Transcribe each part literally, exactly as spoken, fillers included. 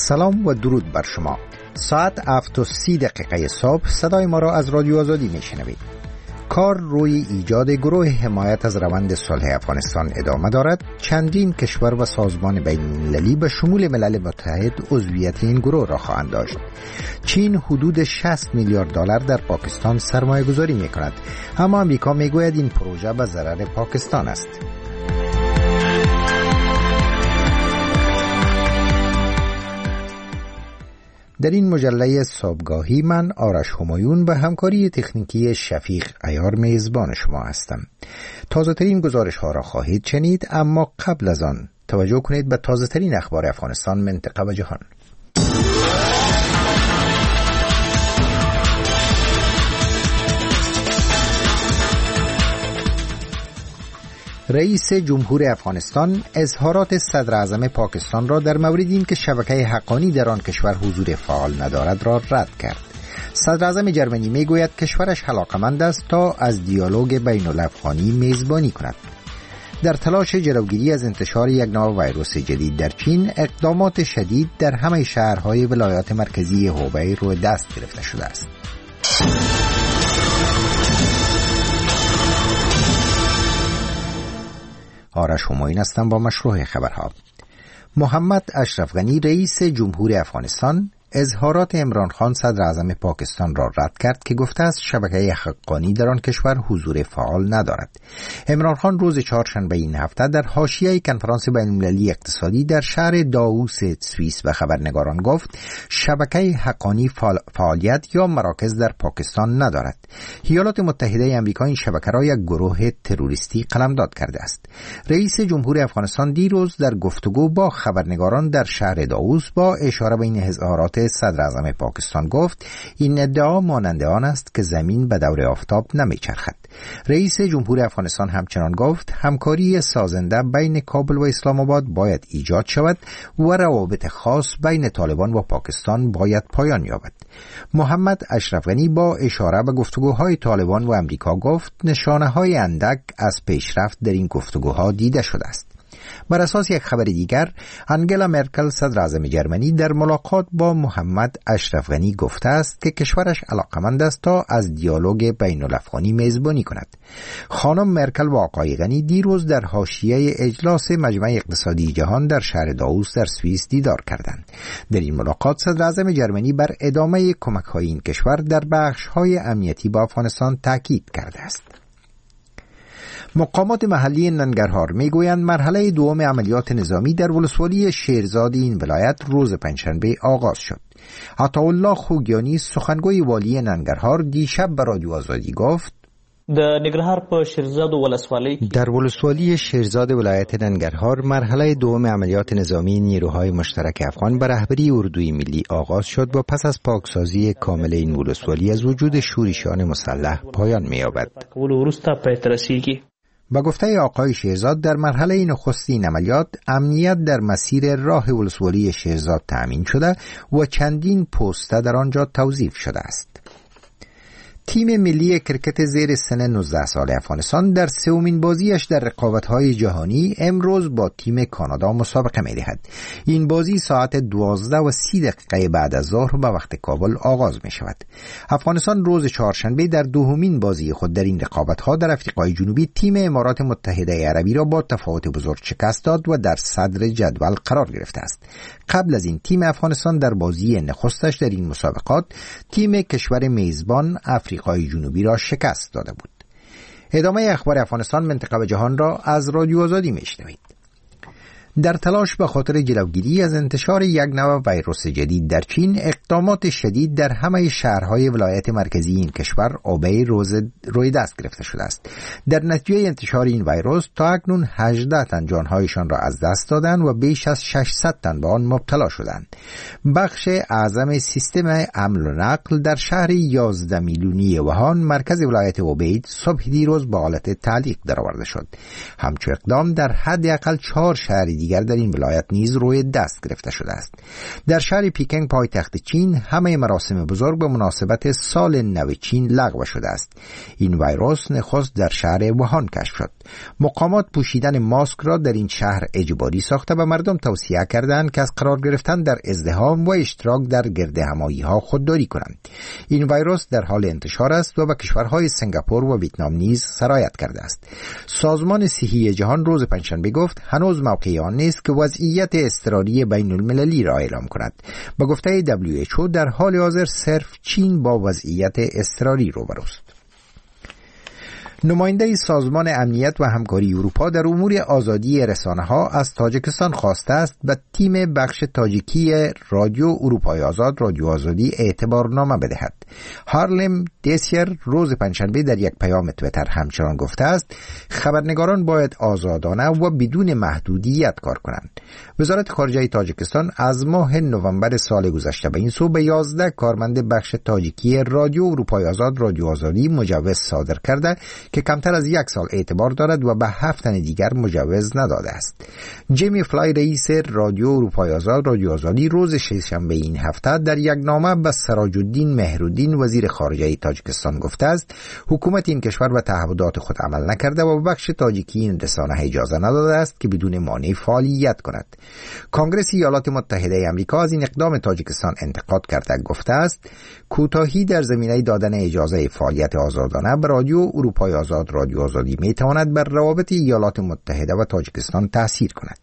سلام و درود بر شما. ساعت هفت و سی دقیقه صبح صدای ما را از رادیو آزادی میشنوید. کار روی ایجاد گروه حمایت از روند صلح افغانستان ادامه دارد. چندین کشور و سازمان بین المللی به شمول ملل متحد عضویت این گروه را خواهند داشت. چین حدود شصت میلیارد دلار در پاکستان سرمایه گذاری می کند، اما امریکا می گوید این پروژه به ضرر پاکستان است. در این مجله صبحگاهی من آرش همایون به همکاری تکنیکی شفیق عیار میزبان شما هستم. تازه ترین گزارش ها را خواهید شنید، اما قبل از آن توجه کنید به تازه ترین اخبار افغانستان، منطقه و جهان. رئیس جمهور افغانستان اظهارات صدر اعظم پاکستان را در مورد این که شبکه حقانی در آن کشور حضور فعال ندارد را رد کرد. صدر اعظم جرمنی می گوید کشورش علاقمند است تا از دیالوگ بین الافغانی میزبانی کند. در تلاش جلوگیری از انتشار یک نوع ویروس جدید در چین، اقدامات شدید در همه شهرهای ولایات مرکزی هوبی روی دست گرفته شده است. آرش همایون هستم با مشروع خبرها. محمد اشرف غنی رئیس جمهور افغانستان اظهارات عمران خان صدر اعظم پاکستان را رد کرد که گفته است شبکه حقانی در آن کشور حضور فعال ندارد. عمران خان روز چهارشنبه این هفته در حاشیه کنفرانس بین المللی اقتصادی در شهر داووس سوئیس به خبرنگاران گفت شبکه حقانی فعالیت یا مراکز در پاکستان ندارد. ایالات متحده آمریکا این شبکه را یک گروه تروریستی قلمداد کرده است. رئیس جمهور افغانستان دیروز در گفتگو با خبرنگاران در شهر داووس با اشاره به این اظهارات صدر اعظم پاکستان گفت این ادعا مانند آن است که زمین به دور آفتاب نمیچرخد. رئیس جمهور افغانستان همچنان گفت همکاری سازنده بین کابل و اسلام آباد باید ایجاد شود و روابط خاص بین طالبان و پاکستان باید پایان یابد. محمد اشرف غنی با اشاره به گفتگوهای طالبان و امریکا گفت نشانه‌های اندک از پیشرفت در این گفتگوها دیده شده است. بر اساس یک خبر دیگر، انگلا مرکل صدر اعظم جرمنی در ملاقات با محمد اشرف غنی گفته است که کشورش علاقمند است تا از دیالوگ بین الافغانی میزبانی کند. خانم مرکل و آقای غنی دیروز در حاشیه اجلاس مجمع اقتصادی جهان در شهر داووس در سوئیس دیدار کردند. در این ملاقات صدر اعظم جرمنی بر ادامه کمک‌های این کشور در بخش‌های امنیتی با افغانستان تاکید کرده است. مقامات محلی ننگرهار میگویند مرحله دوم عملیات نظامی در ولسوالی شیرزاد این ولایت روز پنجشنبه آغاز شد. عطاالله خوگیانی سخنگوی والی ننگرهار دیشب به رادیو آزادی گفت د ننګرهار په شیرزاد ولسوالۍ در ولسوالی شیرزاد ولایت ننگرهار مرحله دوم عملیات نظامی نیروهای مشترک افغان به رهبری اردوی ملی آغاز شد و پس از پاکسازی کامل این ولسوالی از وجود شورشیان مسلح پایان می‌یابد. با گفته آقای شیرزاد در مرحله نخست این عملیات امنیت در مسیر راه ولسوالی شیرزاد تأمین شده و چندین پوسته در آنجا توظیف شده است. تیم ملی کرکت زیر سن نوزده سال افغانستان در سومین بازیش در رقابت‌های جهانی امروز با تیم کانادا مسابقه می‌دهد. این بازی ساعت دوازده و سی دقیقه بعد از ظهر به وقت کابل آغاز می‌شود. افغانستان روز چهارشنبه در دومین بازی خود در این رقابت‌ها در آفریقای جنوبی تیم امارات متحده عربی را با تفاوت بزرگ شکست داد و در صدر جدول قرار گرفته است. قبل از این تیم افغانستان در بازی نخستش در این مسابقات تیم کشور میزبان آفریقای جنوبی را شکست داده بود. ادامه اخبار افغانستان، منطقه و جهان را از رادیو آزادی میشنوید. در تلاش به خاطر جلوگیری از انتشار یک نوع ویروس جدید در چین، اقدامات شدید در همه شهرهای ولایت مرکزی این کشور هوبی روی دست گرفته شده است. در نتیجه انتشار این ویروس تا اکنون هجده تن جانهایشان را از دست دادند و بیش از ششصد تن به آن مبتلا شدند. بخش اعظم سیستم حمل و نقل در شهر یازده میلیونی ووهان مرکز ولایت هوبی صبح دیروز با حالت تعلیق درآورده شد. همچون اقدام در حداقل چهار شهر دیگر در این ولایت نیز روی دست گرفته شده است. در شهر پیکنگ پایتخت چین همه مراسم بزرگ به مناسبت سال نو چین لغو شده است. این ویروس نخست در شهر ووهان کشف شد. مقامات پوشیدن ماسک را در این شهر اجباری ساخته و مردم توصیه کردند که از قرار گرفتن در ازدحام و اشتراک در گردهمایی‌ها خودداری کنند. این ویروس در حال انتشار است و به کشورهای سنگاپور و ویتنام نیز سرایت کرده است. سازمان صحی جهان روز پنجشنبه گفت هنوز موقع آن نیست که وضعیت اضطراری بین المللی را اعلام کند. با گفته دبلیو اچ او در حال حاضر صرف چین با وضعیت اضطراری روبروست. نماینده سازمان امنیت و همکاری اروپا در امور آزادی رسانه‌ها از تاجیکستان خواسته است به تیم بخش تاجیکی رادیو اروپای آزاد رادیو آزادی اعتبارنامه بدهد. هارلم دیسیر روز پنجشنبه در یک پیام توییتر همچنان گفته است خبرنگاران باید آزادانه و بدون محدودیت کار کنند. وزارت خارجه تاجیکستان از ماه نوامبر سال گذشته به این سو به یازده کارمند بخش تاجیکی رادیو اروپای آزاد رادیو آزادی مجوز صادر کرده که کمتر از یک سال اعتبار دارد و به هفت تن دیگر مجوز نداده است. جیمی فلای رئیس رادیو اروپای آزاد رادیو آزادی روز ششنبه این هفته در یک نامه به سراج الدین مهرالدین وزیر خارجه تاجیکستان گفته است حکومت این کشور به تعهدات خود عمل نکرده و به بخش تاجیکی این رسانه اجازه نداده است که بدون مانع فعالیت کند. کنگره ایالات متحده آمریکا از این اقدام تاجیکستان انتقاد کرده گفته است کوتاهی در زمینه دادن اجازه فعالیت آزادانه به رادیو اروپای آزاد رادیو آزادی می تواند بر روابط ایالات متحده و تاجیکستان تأثیر کند.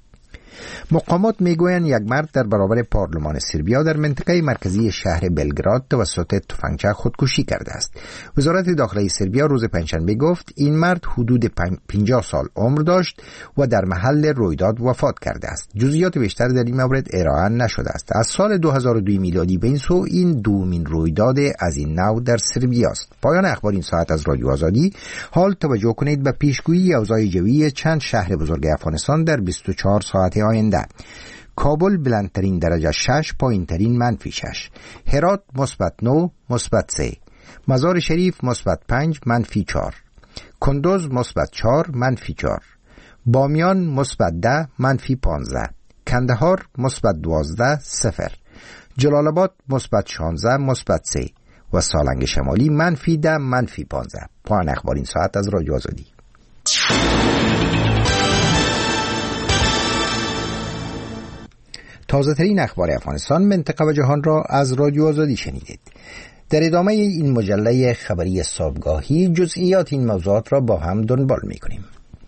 مقامات میگویند یک مرد در برابر پارلمان سربیا در منطقه مرکزی شهر بلگراد توسط تفنگچه خودکشی کرده است. وزارت داخلی سربیا روز پنجشنبه گفت این مرد حدود پنجاه سال عمر داشت و در محل رویداد وفات کرده است. جزئیات بیشتر در این مورد ارائه نشده است. از سال دو هزار و دو میلادی به این سو این دومین رویداد از این نوع در سربیا است. پایان اخبار این ساعت از رادیو آزادی. حال توجه کنید به پیشگویی اوضاع جویی چند شهر بزرگ افغانستان در بیست و چهار ساعت آینده. کابل بلندترین درجه شش، پایینترین منفی شش. هرات مثبت نه، مثبت سه. مزار شریف مثبت پنج، منفی چهار. کندوز مثبت چهار، منفی چهار. بامیان مثبت ده، منفی پانزده. کندهار مثبت دوازده، صفر. جلال آباد مثبت شانزده، مثبت سه. و سالنگ شمالی منفی ده، منفی پانزده. پایان اخبار این ساعت از رادیو آزادی. تازه ترین اخبار افغانستان، منطقه و جهان را از رادیو آزادی شنیدید. در ادامه این مجله خبری صبحگاهی جزئیات این موضوعات را با هم دنبال می کنیم.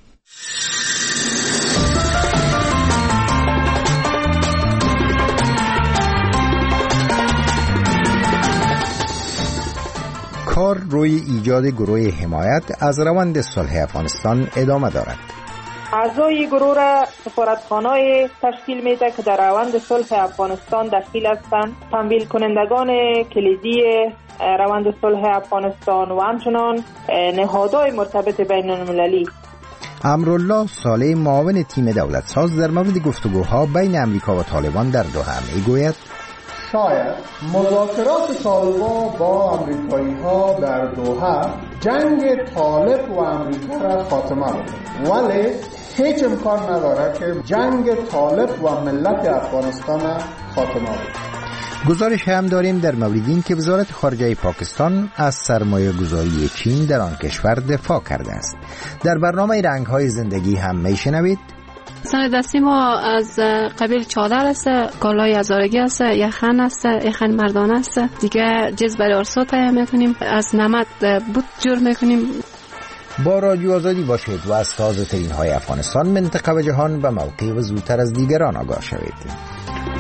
کار روی ایجاد گروه حمایت از روند صلح افغانستان ادامه دارد. اعضای گروه را سفارتخانه‌ای تشکیل میده که در روند صلح افغانستان دخیل هستند. تمویل کنندگان کلیدی روند صلح افغانستان و همچنان نهادهای مرتبط بین المللی. امرالله صالح معاون تیم دولت ساز در مورد گفتگوها بین امریکا و طالبان در دوحه میگوید شاید مذاکرات طالبان با امریکایی ها در دوحه جنگ طالب و امریکا را خاتمه بده، ولی هیچ امکان نداره که جنگ طالب و ملت افغانستان خاتمه بده. گزارش هم داریم در مورد این که وزارت خارجه پاکستان از سرمایه گذاری چین در آن کشور دفاع کرده است. در برنامه رنگ‌های زندگی هم میشنوید سر دستی ما از قبیل چادر است، کالای هزارگی است، یخن است، یخن مردان است. دیگه جز برای ارسا تهیه میکنیم، از نمد بوت جور میکنیم. با رادیو آزادی باشید و از تازه ترین های افغانستان، منطقه و جهان به موقع و زودتر از دیگران آگاه شوید.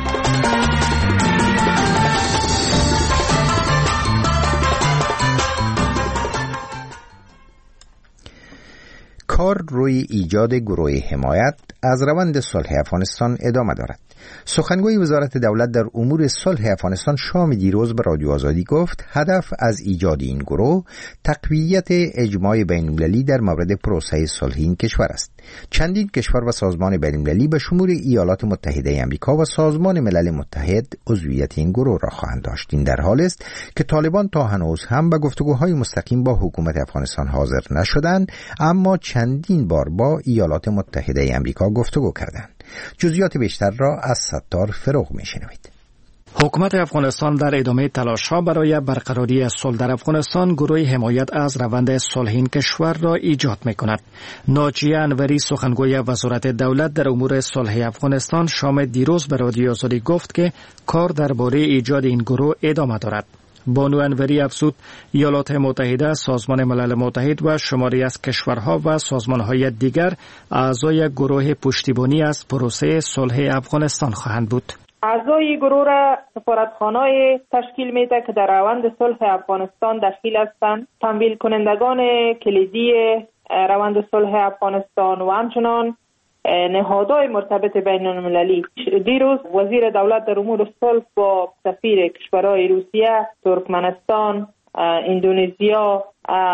کار روی ایجاد گروه حمایت از روند صلح افغانستان ادامه دارد. سخنگوی وزارت دولت در امور صلح افغانستان شام دیروز به رادیو آزادی گفت هدف از ایجاد این گروه تقویت اجماع بین‌المللی در مورد پروسه صلح این کشور است. چندین کشور و سازمان بین‌المللی به شمول ایالات متحده آمریکا و سازمان ملل متحد عضویت این گروه را خواهند داشت. این در حال است که طالبان تا هنوز هم به گفتگوهای مستقیم با حکومت افغانستان حاضر نشدند، اما چندین بار با ایالات متحده آمریکا گفتگو کردند. جزئیات بیشتر را از ستار فروغ میشنوید. حکومت افغانستان در ادامه تلاش‌ها برای برقراری صلح در افغانستان گروه حمایت از روند صلح این کشور را ایجاد می‌کند. ناجیه انوری سخنگوی وزارت دولت در امور صلح افغانستان شام دیروز به رادیو آزادی گفت که کار درباره ایجاد این گروه ادامه دارد. بانو انوری افزود ایالات متحده، سازمان ملل متحد و شماری از کشورها و سازمان‌های دیگر اعضای گروه پشتیبانی از پروسه صلح افغانستان خواهند بود. اعضای گروه را سفارتخانه‌ای تشکیل میده که در روند صلح افغانستان دخیل هستند. تمویل کنندگان کلیدی روند صلح افغانستان و همچنان نهادهای مرتبط بین المللی. دیروز وزیر دولت در امور صلح با سفیر کشورهای روسیه، ترکمنستان، اندونزیا،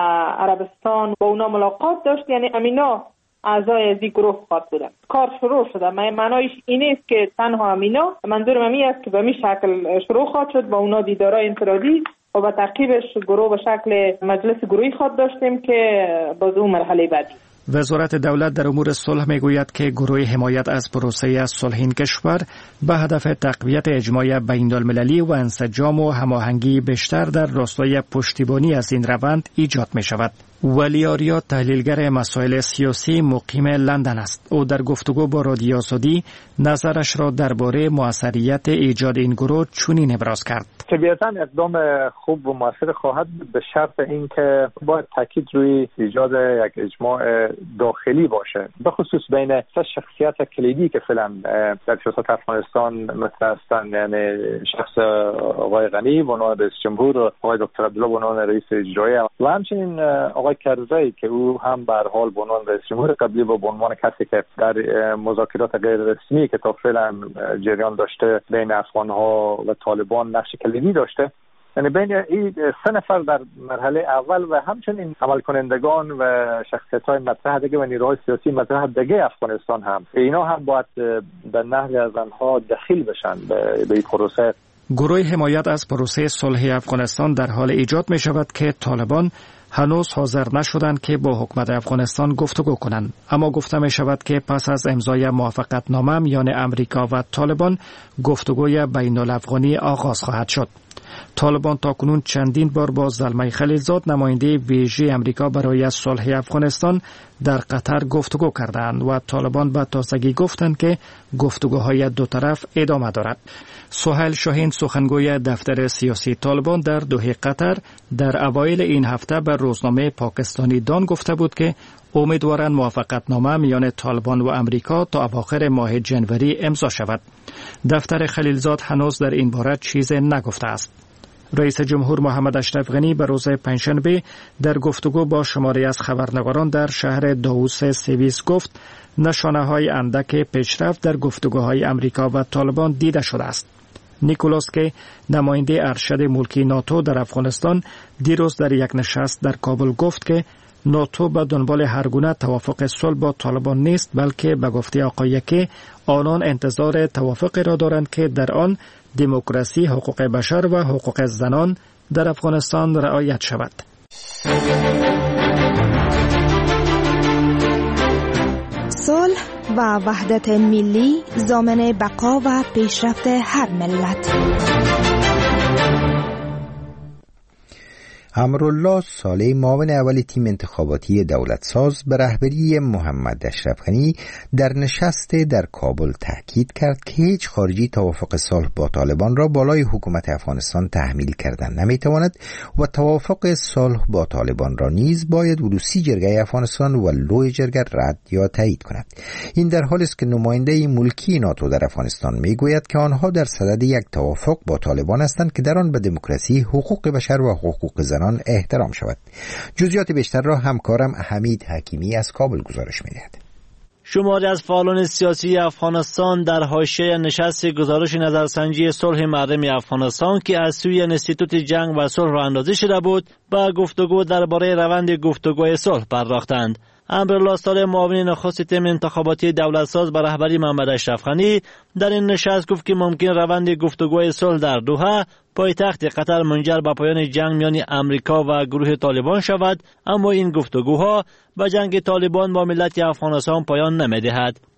عربستان با اونا ملاقات داشت. یعنی امینا اعضای از این گروه خواهد بودن. کار شروع شده. معنایش این است که تنها امینا، منظورم امی است که به می شکل شروع خواهد شد با اونا دیدارای انفرادی و به تعقیبش گروه به شکل مجلس گروهی خواهد داشتیم که باز اون مرحله بعدی. وزارت دولت در امور صلح میگوید که گروه حمایت از پروسه صلح این کشور به هدف تقویت اجماع بین‌المللی و انسجام و هماهنگی بیشتر در راستای پشتیبانی از این روند ایجاد می شود. ولی آریا تحلیلگر مسائل سیاسی مقیم لندن است. او در گفتگو با رادیو آزادی نظرش را درباره موثریت ایجاد این گروه چنین ابراز کرد. طبیعتاً اقدام خوب و موثر خواهد بود به شرط اینکه باید تاکید روی ایجاد یک اجماع داخلی باشه، به خصوص بین سه شخصیت کلیدی که فعلا در سیاست افغانستان مثل هستند، یعنی شخص آقای غنی به عنوان رئیس جمهور و آقای دکتر عبدالله به عنوان رئیس اجرایی و همچنین آقای کرزی که او هم به هر حال به عنوان رئیس جمهور قبلی و به عنوان کسی که در مذاکرات غیر رسمی که تا فعلا جریان داشته بین افغان‌ها و طالبان نقش کلیدی داشته، یعنی بین این سه نفر در مرحله اول و همچنین عمل کنندگان و شخصیت‌های مطرح دیگه و نیروهای سیاسی مطرح دیگه افغانستان هم اینا هم باید به نحوی از آنها دخیل بشن به این پروسه. گروه حمایت از پروسه صلح افغانستان در حال ایجاد می شود که طالبان هنوز حاضر نشدند که با حکومت افغانستان گفتگو کنند، اما گفته می شود که پس از امضای موافقتنامه میان امریکا و طالبان گفتگوی بین الافغانی آغاز خواهد شد. طالبان تاکنون چندین بار با زلمه خلیلزاد نماینده ویژه امریکا برای صلح افغانستان در قطر گفتگو کردند و طالبان به تازگی گفتند که گفتگوهای دو طرف ادامه دارد. سهیل شاهین سخنگوی دفتر سیاسی طالبان در دوحه قطر در اوایل این هفته به روزنامه پاکستانی دان گفته بود که امیدوارند موافقتنامه میان طالبان و امریکا تا اواخر ماه جنوری امضا شود. دفتر خلیلزاد هنوز در این باره چیزی نگفته است. رئیس جمهور محمد اشرف غنی به روز پنجشنبه در گفتگو با شماری از خبرنگاران در شهر داووس سوئیس گفت نشانه‌های اندک پیشرفت در گفتگوهای امریکا و طالبان دیده شده است. نیکولاس کی نماینده ارشد ملکی ناتو در افغانستان دیروز در یک نشست در کابل گفت که ناتو به دنبال هر گونه توافق صلح با طالبان نیست، بلکه به گفته آقای کی آنان انتظار توافقی را دارند که در آن دموکراسی، حقوق بشر و حقوق زنان در افغانستان رعایت شود. صلح و وحدت ملی ضامن بقا و پیشرفت هر ملت. امرالله صالح معاون اول تیم انتخاباتی دولت ساز به رهبری محمد اشرف غنی در نشست در کابل تاکید کرد که هیچ خارجی توافق صلح با طالبان را بالای حکومت افغانستان تحمیل کردن نمیتواند و توافق صلح با طالبان را نیز باید ولوسی جرگه افغانستان و لوی جرگه رد یا تایید کند. این در حالی است که نماینده ملکی ناتو در افغانستان میگوید که آنها در صدد یک توافق با طالبان هستند که در آن به دموکراسی، حقوق بشر و حقوق زنان احترام شود. جزئیات بیشتر را همکارم حمید حکیمی از کابل گزارش می‌دهد. شماری از فعالان سیاسی افغانستان در حاشیه نشست گزارش نظرسنجی صلح محرم افغانستان که از سوی انستیتوت جنگ و صلح راه اندازی شده بود، با گفتگو درباره روند گفتگوی صلح پرداختند. امرالله صالح معاون نخست تیم انتخاباتی دولت ساز به رهبری محمد اشرف غنی در این نشست گفت که ممکن روند گفتگوی صلح در دوحه پایتخت قطر منجر به پایان جنگ میان امریکا و گروه طالبان شود، اما این گفتگوها به جنگ طالبان با ملت افغانستان پایان نمی‌دهد.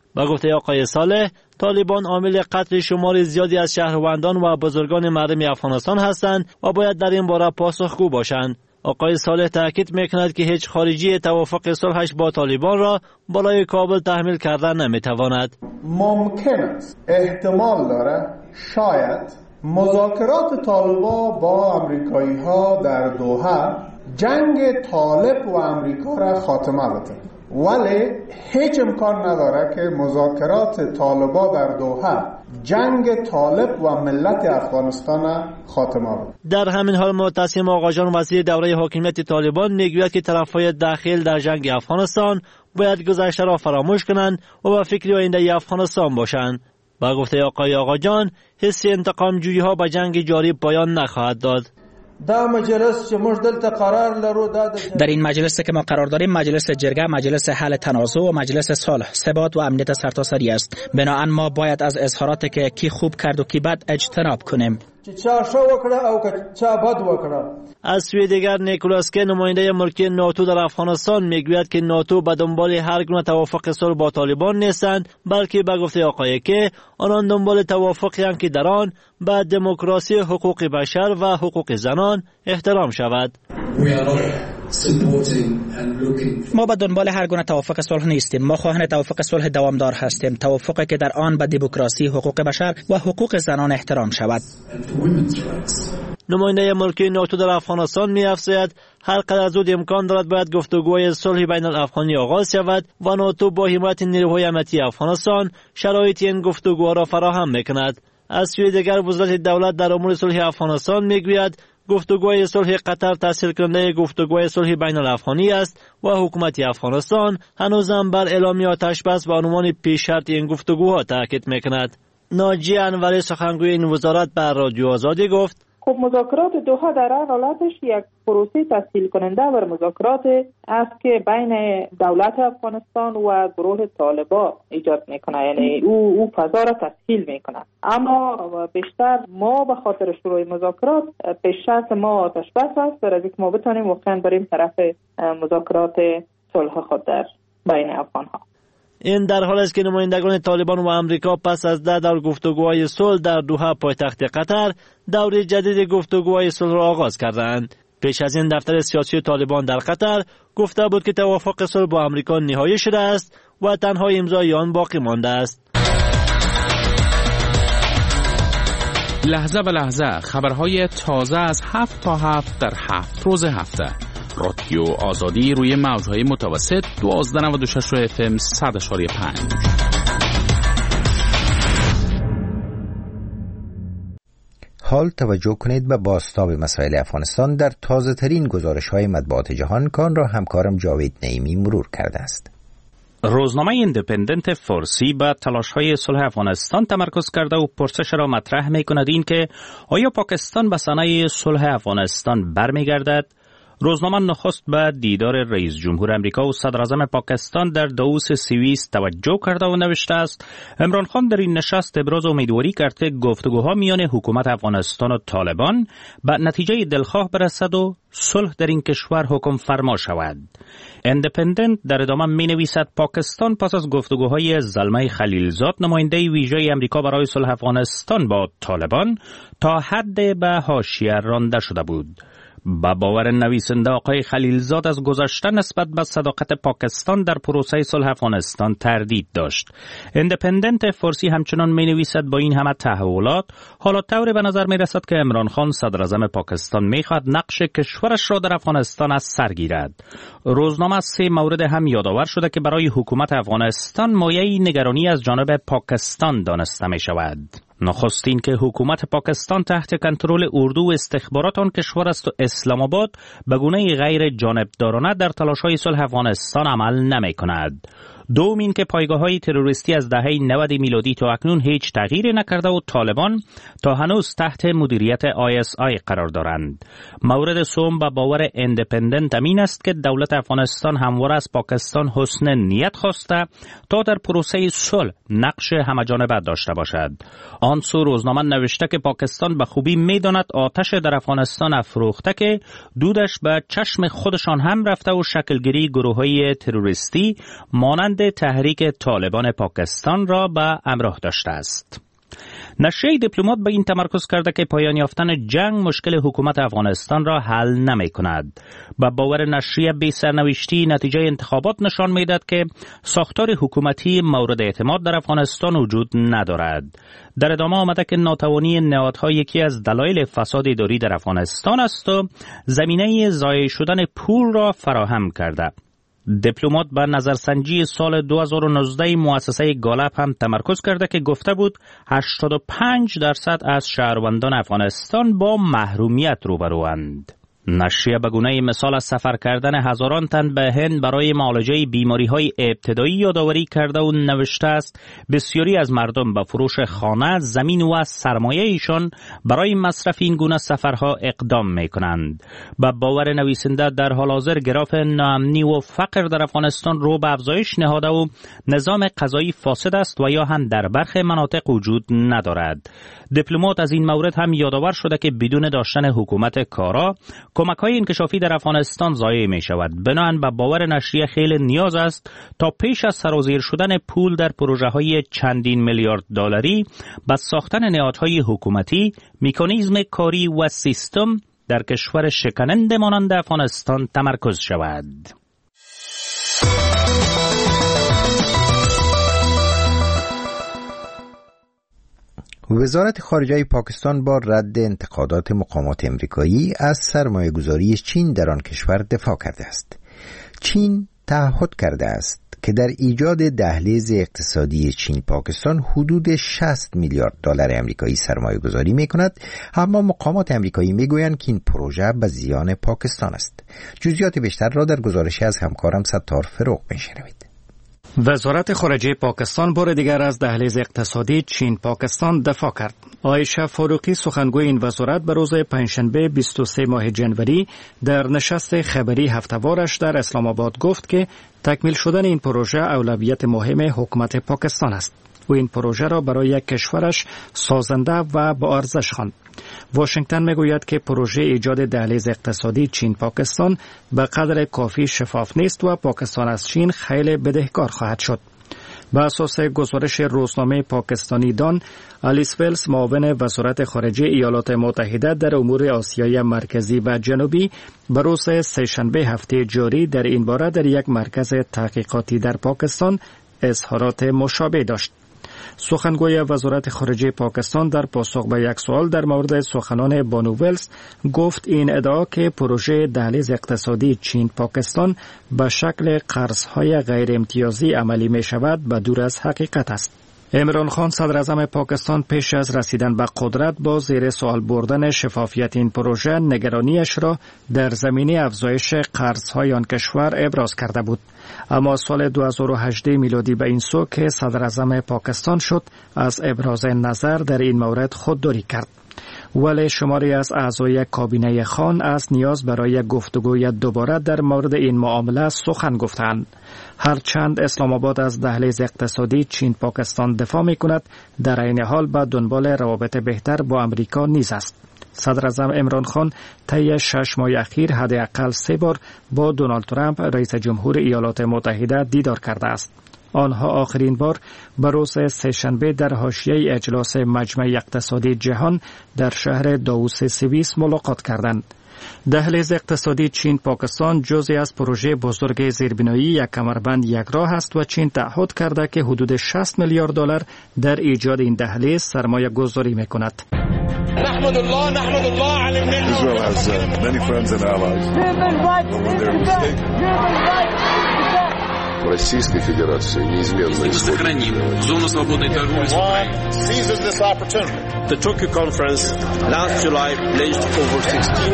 با گفته آقای صالح، طالبان عامل قتل شمار زیادی از شهروندان و بزرگان مردم افغانستان هستند و باید در این باره پاسخگو باشند. آقای صالح تاکید میکند که هیچ خارجی توافق صلحش با طالبان را بالای کابل تحمیل کردن نمیتواند. ممکن است، احتمال داره، شاید مذاکرات طالبان با امریکایی ها در دوحه جنگ طالب و امریکا را خاتمه بده، ولی هیچ امکان نداره که مذاکرات طالبان در دوحه جنگ طالب و ملت افغانستان خاتمه بده. در همین حال معتصم آقاجان وزیر دوره حاکمیت طالبان میگوید که طرفهای داخل در جنگ افغانستان باید گذشته را فراموش کنند و به فکر آینده افغانستان باشند. با گفته آقای آقاجان، حس انتقام جویی ها به جنگ جاری پایان نخواهد داد. در مجلس قرار در این مجلس که ما قرار داریم، مجلس جرگه، مجلس حل تنازع و مجلس صلح، ثبات و امنیت سرتاسری است. بنابراین ما باید از اظهاراتی که کی خوب کرد و کی بد اجتناب کنیم. از سوی دیگر نیکولاس که نماینده ملکی ناتو در افغانستان میگوید که ناتو به دنبال هر گونه توافق صلح با طالبان نیستند، بلکه به گفته آقای که آنان دنبال توافقی هستند که در آن به دموکراسی، حقوق بشر و حقوق زنان احترام شود. ما به دنبال هر گونه توافق صلح نیستیم. ما خواهان توافق صلح دوامدار هستیم، توافقی که در آن به دموکراسی، حقوق بشر و حقوق زنان احترام شود. نماینده ملکی ناتو در افغانستان می‌افزاید هر قدر زود امکان دارد باید گفتگوهای صلح بین الافغانی آغاز شود و ناتو با حمایت نیروهای امنیتی افغانستان شرایط این گفتگوها را فراهم می‌کند. از سوی دیگر وزارت دولت در امور صلح افغانستان میگوید گفتگوهای صلح قطر تسهیل کننده گفتگوهای صلح بین الافغانی است و حکومت افغانستان هنوزم بر اعلامیه آتش بس و عنوان پیش شرط این گفتگوها تاکید میکند. ناجی انوری سخنگوی این وزارت بر رادیو آزادی گفت: خب مذاکرات دوحه در هر حالتش یک پروسه تسهیل کننده بر مذاکرات است که بین دولت افغانستان و گروه طالبان ایجاد میکنه، یعنی او او فضا را تسهیل میکنه. اما بیشتر ما به خاطر شروع مذاکرات پیش شرط ما آتش بس است برای اینکه ما بتونیم واقعا بریم طرف مذاکرات صلح خود در بین افغان ها. این در حال است که نمایندگان طالبان و امریکا پس از ده دور گفتگوهای صلح در دوحه پایتخت قطر دور جدید گفتگوهای صلح را آغاز کردند. پیش از این دفتر سیاسی طالبان در قطر گفته بود که توافق صلح با امریکا نهایی شده است و تنها امضای آن باقی مانده است. لحظه به لحظه خبرهای تازه از هفت تا هفت در هفت روز هفته. رادیو آزادی روی موجهای متوسط دوازده نود و شش اف ام صد اشاری پنج. حال توجه کنید به بازتاب مسائل افغانستان در تازه ترین گزارش های مطبوعات جهان کان را همکارم جاوید نعیمی مرور کرده است. روزنامه ایندیپندنت فارسی به تلاش‌های صلح افغانستان تمرکز کرده و پرسش را مطرح می‌کند این که آیا پاکستان به صحنه صلح افغانستان برمیگردد؟ روزنامه نخست به دیدار رئیس جمهور امریکا و صدر اعظم پاکستان در داووس سوئیس توجه کرده و نوشته است عمران خان در این نشست ابراز امیدواری کرد که گفتگوها میان حکومت افغانستان و طالبان به نتیجه دلخواه برسد و صلح در این کشور حکم فرما شود. ایندیپندنت در ادامه می نویسد پاکستان پس از گفتگوهای زلمه خلیلزاد نماینده ویژه امریکا برای صلح افغانستان با طالبان تا حد به حاشیه رانده شده بود. با باور نویسنده آقای خلیلزاد از گذشته نسبت به صداقت پاکستان در پروسه صلح افغانستان تردید داشت. ایندیپندنت فارسی همچنان می نویسد با این همه تحولات حالا طوری به نظر می رسد که عمران خان صدر اعظم پاکستان می خواهد نقش کشورش را در افغانستان از سر گیرد. روزنامه از سه مورد هم یادآور شده که برای حکومت افغانستان مایه نگرانی از جانب پاکستان دانسته می شود. نخست این که حکومت پاکستان تحت کنترل اردو و استخبارات آن کشور است و اسلام آباد به گونه غیر جانبدارانه در تلاش‌های صلح افغانستان عمل نمی‌کند. دوم این که پایگاه‌های تروریستی از دهه نود میلادی تا اکنون هیچ تغییری نکرده و طالبان تا هنوز تحت مدیریت آی اس آی قرار دارند. مورد سوم به باور ایندیپندنت این است که دولت افغانستان همواره از پاکستان حسن نیت خواسته تا در پروسه صلح نقش همه‌جانبه داشته باشد. آن سو روزنامه نوشته که پاکستان به خوبی می‌داند آتش در افغانستان افروخته که دودش به چشم خودشان هم رفته و شکلگیری گروه‌های تروریستی مانند عملکرد تحریک طالبان پاکستان را به همراه داشته است. نشریه دیپلمات به این تمرکز کرده که پایان یافتن جنگ مشکل حکومت افغانستان را حل نمی کند. با باور نشریه بی سرنوشتی نتیجه انتخابات نشان می دهد که ساختار حکومتی مورد اعتماد در افغانستان وجود ندارد. در ادامه آمده که ناتوانی نهادها یکی از دلایل فساد اداری در افغانستان است و زمینه ضایع شدن پول را فراهم کرده. دیپلمات به نظرسنجی سال دو هزار و نوزده مؤسسه گالپ هم تمرکز کرده که گفته بود هشتاد و پنج درصد از شهروندان افغانستان با محرومیت روبروند. نشریه به گونه مثال از سفر کردن هزاران تن به هند برای معالجه بیماری‌های ابتدایی یادآوری کرده و نوشته است بسیاری از مردم به فروش خانه، زمین و سرمایه ایشان برای مصرف این گونه سفرها اقدام می‌کنند. به باور نویسنده در حال حاضر گراف ناامنی و فقر در افغانستان رو به افزایش نهاده و نظام قضایی فاسد است و یا هم در برخی مناطق وجود ندارد. دیپلمات از این مورد هم یادآور شده که بدون داشتن حکومت کارا کمک‌های انکشافی در افغانستان ضایع می‌شود. بنابراین به باور نشریه خیلی نیاز است تا پیش از سرازیر شدن پول در پروژه‌های چندین میلیارد دلاری به ساختن نهادهای حکومتی، مکانیزم کاری و سیستم در کشور شکننده مانند افغانستان تمرکز شود. وزارت خارجه پاکستان با رد انتقادات مقامات امریکایی از سرمایه‌گذاری چین در آن کشور دفاع کرده است. چین تعهد کرده است که در ایجاد دهلیز اقتصادی چین پاکستان حدود شصت میلیارد دلار آمریکایی سرمایه‌گذاری می‌کند، اما مقامات آمریکایی می‌گویند که این پروژه به زیان پاکستان است. جزئیات بیشتر را در گزارشی از همکارم ستار فروغ می‌شنوید. وزارت خارجه پاکستان بار دیگر از دهلیز اقتصادی چین پاکستان دفاع کرد. عایشه فاروقی سخنگوی این وزارت به روز پنجشنبه بیست و سوم ماه جنوری در نشست خبری هفته‌وارش در اسلام آباد گفت که تکمیل شدن این پروژه اولویت مهم حکومت پاکستان است. او این پروژه را برای یک کشورش سازنده و با ارزش خواند. واشنگتن میگوید که پروژه ایجاد دهلیز اقتصادی چین پاکستان به قدر کافی شفاف نیست و پاکستان از چین خیلی بدهکار خواهد شد. بر اساس گزارش روزنامه پاکستانی دان، آلیس ویلز معاون وزارت خارجه ایالات متحده در امور آسیای مرکزی و جنوبی به روز سه‌شنبه هفته جاری در این باره در یک مرکز تحقیقاتی در پاکستان اظهارات مشابه داشت. سخنگوی وزارت خارجه پاکستان در پاسخ به یک سوال در مورد سخنان بانو ویلز گفت این ادعا که پروژه دهلیز اقتصادی چین پاکستان به شکل قرض‌های غیر امتیازی عملی می شود به دور از حقیقت است. عمران خان صدر اعظم پاکستان پیش از رسیدن به قدرت با زیر سوال بردن شفافیت این پروژه نگرانیش را در زمینه افزایش قرض‌های آن کشور ابراز کرده بود. اما سال دو هزار و هجده میلادی به این سو که صدر اعظم پاکستان شد از ابراز نظر در این مورد خودداری کرد. ولی شماری از اعضای کابینه خان از نیاز برای گفتگوی دوباره در مورد این معامله سخن گفتند. هرچند اسلام آباد از دهلیز اقتصادی چین پاکستان دفاع می کند، در این حال به دنبال روابط بهتر با امریکا نیز است. صدر اعظم عمران خان طی شش ماه اخیر حداقل سه بار با دونالد ترامپ رئیس جمهور ایالات متحده دیدار کرده است. آنها آخرین بار به روز سه‌شنبه در حاشیه اجلاس مجمع اقتصادی جهان در شهر داووس سوئیس ملاقات کردند. دهلیز اقتصادی چین پاکستان جزئی از پروژه بزرگ زیربنایی یک کمربند یک راه است و چین تعهد کرده که حدود شصت میلیارد دلار در ایجاد این دهلیز سرمایه گذاری میکند. نحمد الله نحمد الله على النعمة. Israel has uh, many friends and allies. Российской Федерации неизменно сохраним зону свободной торговли с Украиной. Seizes this opportunity. The Tokyo conference last July pledged over sixteen.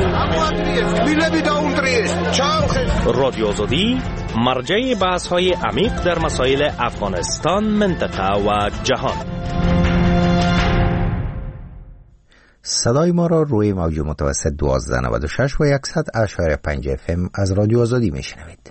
رادیو آزادی مرجع بحث‌های عمیق در مسائل افغانستان، منطقه و جهان. صدای ما را روی موج متوسط دوازده نود و شش و صد اشاری پنج اف ام از رادیو آزادی میشنوید.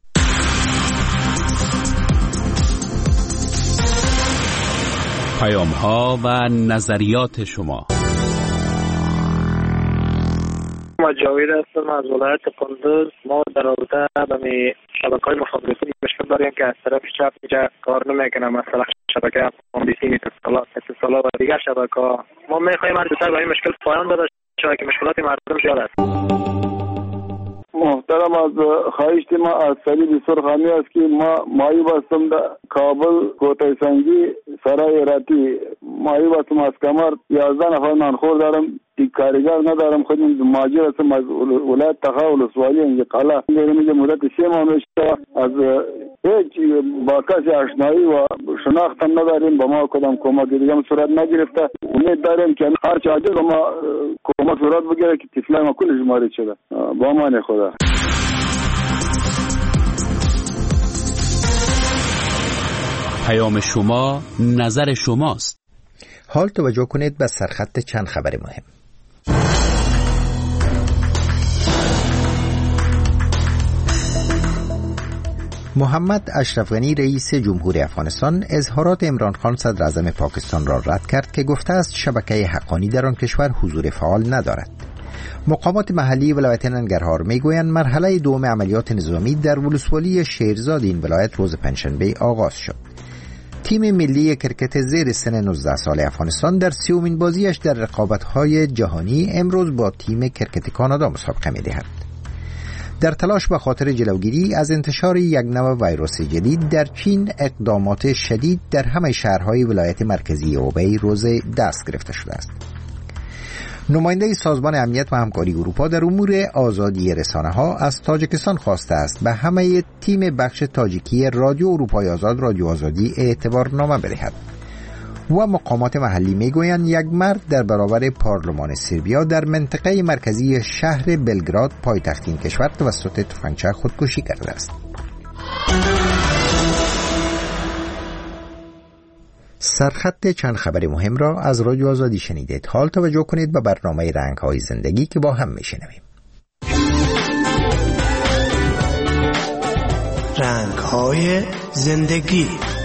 پیام ها و نظریات شما. ما جاوید هستم از ولایت قندوز. ما در رابطه با شبکه‌های مخابراتی مشکل داریم که از طرف چپ اینجا کار نمیکنه، مثلا شبکه مهندسی اتصالات اتصالات و دیگر شبکه‌ها. ما می‌خوایم از زودتر به این مشکل پایان داده شود که مشکلات مردم زیاد است. محترم، از خواهش ما از صلیب سرخانی است که ما مایی بستم در کابل کوتای سنگی سرای راتی مایی بستم از کمر یازده نفر نانخور دارم، یک کارگر ندارم، خود ماجر هستم از ولایت تخا ولسوالی اینجا قلعه اینجا مدت سه ماه میشه از هیچ با کسی آشنایی و شناخت هم نداریم، با ما کدام کمک دیگه هم صورت نگرفته. امید داریم که هر چه عاجز ما کمک صورت بگیره که طفلای ما کلش مارد شده. با امان خدا. پیام شما، نظر شماست. حال توجه کنید به سرخط چند خبر مهم. محمد اشرف غنی رئیس جمهوری افغانستان اظهارات عمران خان صدر اعظم پاکستان را رد کرد که گفته است شبکه حقانی در آن کشور حضور فعال ندارد. مقامات محلی ولایت ننگرهار میگویند مرحله دوم عملیات نظامی در ولسوالی شیرزاد این ولایت روز پنجشنبه آغاز شد. تیم ملی کرکت زیر سن نوزده ساله افغانستان در سیومین بازیش در رقابت‌های جهانی امروز با تیم کرکت کانادا مسابقه می‌دهد. در تلاش به خاطر جلوگیری از انتشار یک نوع ویروس جدید در چین اقدامات شدید در همه شهرهای ولایت مرکزی هوبی روز دست گرفته شده است. نماینده سازمان امنیت و همکاری اروپا در امور آزادی رسانه‌ها از تاجیکستان خواسته است به همه تیم بخش تاجیکی رادیو اروپای آزاد رادیو آزادی اعتبارنامه بدهد. و مقامات محلی میگویند یک مرد در برابر پارلمان سربیا در منطقه مرکزی شهر بلگراد پایتخت این کشور توسط تفنگچه خودکشی کرده است. سرخط چند خبر مهم را از رادیو آزادی شنیدید. حال توجه کنید به برنامه رنگ‌های زندگی که با هم میشنویم. رنگ‌های زندگی.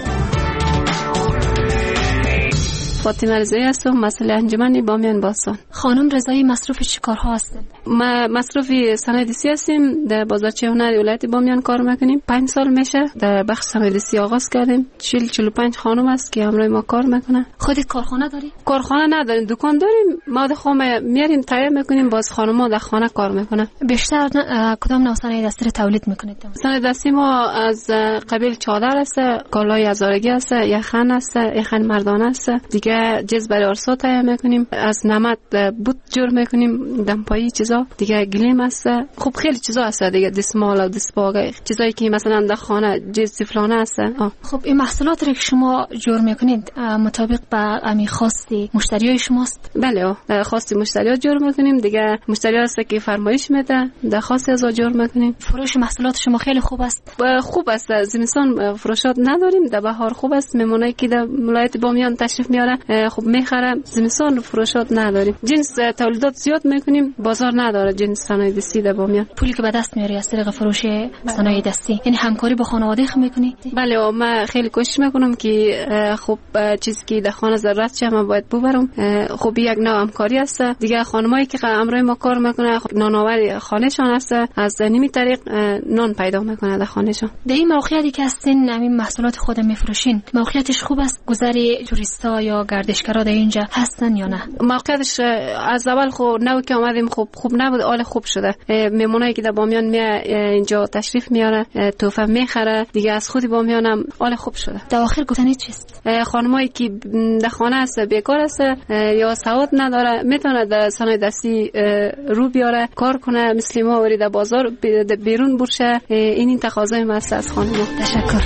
فاطمه رضایی هستم، مسئول انجمن بامیان باستان. خانم رضایی مصروف چه کارها هستید؟ ما مصروف صنایع دستی هستیم، در بازارچه هنری ولایت بامیان کار میکنیم. پنج سال میشه در بخش صنایع دستی آغاز کردیم. چهل چهل و پنج خانم است که همراه ما کار میکنن. خودت کارخانه داری؟ کارخانه نداریم، دکان داریم. مواد خام میاریم تهیه میکنیم، باز خانم‌ها در خانه کار میکنن. بیشتر کدام نوع صنایع دستی رو تولید میکنید؟ صنایع دستی ما از قبیل چادر است، کالای هزارگی است، یخن است، یخن مردانه است. دیگه جز برای آرسا تهیه میکنیم، از نمد بوت جور میکنیم، دمپایی چیزا دیگه، گلیم است. خب خیلی چیزا هست دیگه، دستمال و دستپاگه، چیزایی که مثلا در خانه جز سفلانه است. خب این محصولات رو که شما جور میکنید مطابق به امی خواستی مشتریای شماست؟ بله، خواست مشتریات جور میکنیم دیگه. مشتری هست که فرمایش میده، درخواست از جور میکنیم. فروش محصولات شما خیلی خوب است؟ خوب است. زمستان فروشات نداریم، در بهار خوب است. میمونه که در ولایت بامیان تشریف میاره خب میخرم. زمستان فروشات نداریم، جنس تولیدات زیاد میکنیم، بازار نداره جنس صنایع دستی در بامیان. پولی که به دست میاری از طریق فروش صنایع دستی، یعنی همکاری با خانواده خود میکنی؟ بله، من خیلی کوشش میکنم که خب چیزی که در خانه ضرورت شه من باید ببرم. خب یک نوع همکاری است دیگه. خانمایی که همراه ما کار میکنه خب نانآور خانهشان است، از نمی طریق نان پیدا میکنه در خانهشان. در این موقعیتی که هستین همین محصولات خود میفروشین، موقعیتش خوب است؟ گذری توریستا یا گردشگرا در اینجا هستن یا نه؟ موقعیتش از اول خب نو که آمدیم خب خوب نبود، حال خوب شده. میمونایی که در بامیان می اینجا تشریف میاره، توفه میخره دیگه، از خود بامیان هم حال خوب شده. در آخر گفتنی چیست؟ خانمایی که در خانه است، بیکار است یا سواد نداره، میتونه در صنایع دستی رو بیاره، کار کنه، مثل ما وری در بازار بیرون برشه. این این تقاضای ما است از خانم‌ها. تشکر.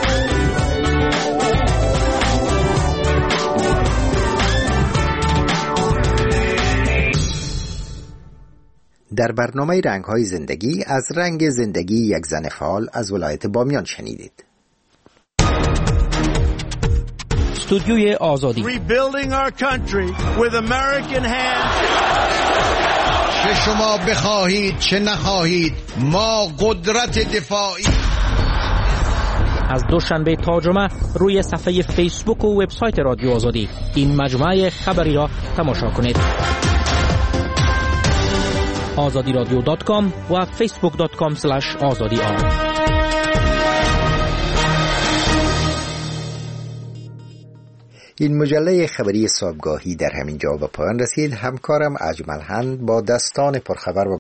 در برنامه رنگ‌های زندگی از رنگ زندگی یک زن فعال از ولایت بامیان شنیدید. استودیوی آزادی. Rebuilding our country with American hands. چه شما بخواهید چه نخواهید ما قدرت دفاعی. از دوشنبه تا جمعه روی صفحه فیسبوک و وبسایت رادیو آزادی این مجموعه خبری را تماشا کنید. آزادی رادیو دات کام و فیسبوک دات کام اسلش آزادی آر. این مجله خبری صبحگاهی در همین جا به پایان رسید. همکارم اجمل هند با دستان پرخبر و